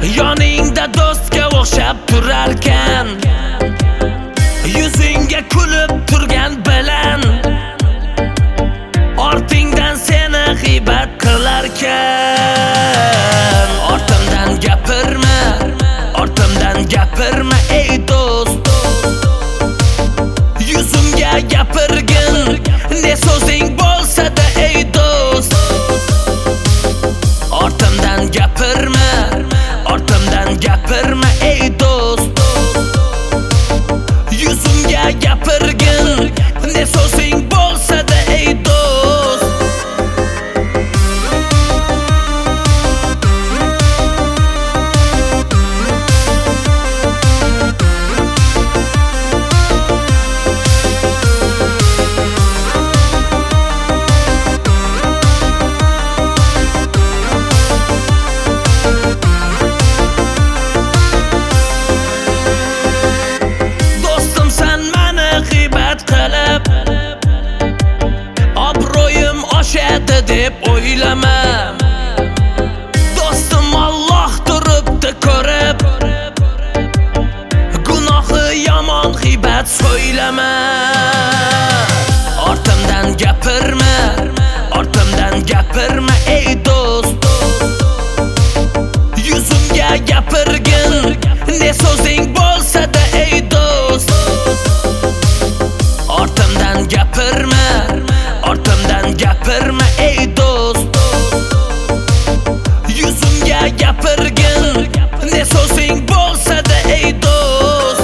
Yoningda do'stga o'xshab turarkan, yuzingga kulib turgan bilan ortingdan seni g'iybat qilarkan. Ortimdan gapirma ey do'st, yuzimga gapirgin ne so'zing bo'lsa-da ey do'st. Ortimdan gapirma ey do'st, yuzimga gapirgin ne so'zing bo'lsa-da ey do'st. Obro'yim oshadi deb o'ylama, do'stim Alloh turibdi ko'rib, gunohi yomon g'iybat so'ylama. Ortimdan gapirma ey do'st, yuzimga gapirgin ne so'zing bo'lsa-da ey do'st. Ortimdan gapirma ey do'st, yuzimga gapirgin ne so'zing bo'lsa-da ey do'st.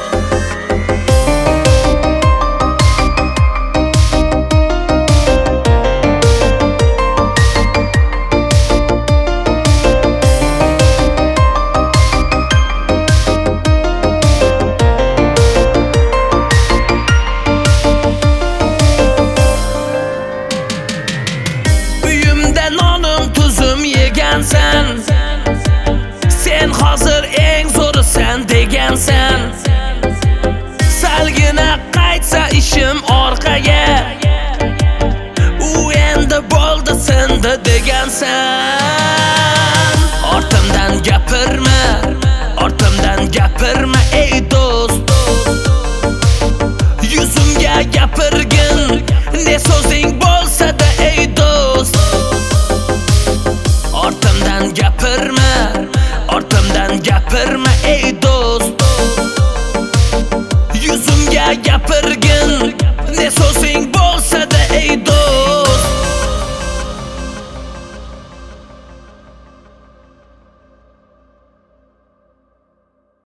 Sen hozir eng zo'risan degansan, salgina qaytsa ishim orqaga, u endi bo'ldi sindi degansan. Ortimdan gapirma ey do'st, yuzimga gapirgin ne so'zing bo'lsa-da ey do'st. Ortimdan gapirma ey do'st, yuzimga gapirgin ne so'zing